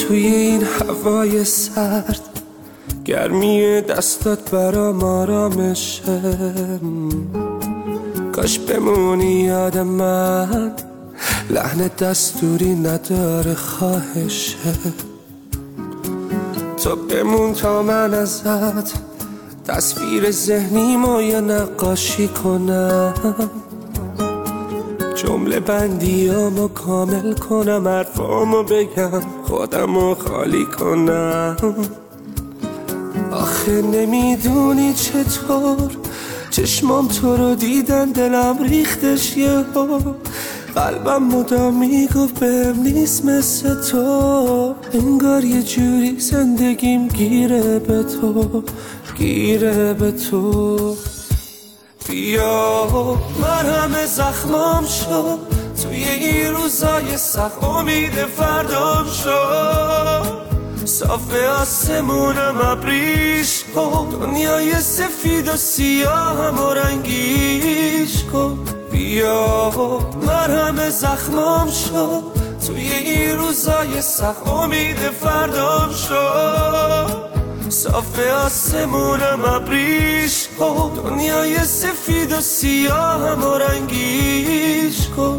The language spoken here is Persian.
توی این هوای سرد، گرمی دستات برام آرامشه. کاش بمونی یاد من، لحن دستوری نداره خواهشه. تو بمون تا من ازت تصویر ذهنیمو یه نقاشی کنم، جمله بندیامو کامل کنم، حرفامو بگم، خودمو خالی کنم. آخه نمیدونی چطور چشمام تو رو دیدن، دلم ریختش یهو، قلبم مدام میگفت بهم نیست مثل تو. انگار یه جوری زندگیم گیره به تو، گیره به تو. بیا مرهم زخمام شد توی این روزای سخت، امید فردام شد. صاف آسمونم ابریش کن، دنیای سفید و سیاهم و رنگیش کن. بیا مرهم زخمام شد توی این روزای سخت، امید فردام شد. صاف آسمونم ابریش کن، دنیای سفید و سیاهم و رنگیش کن.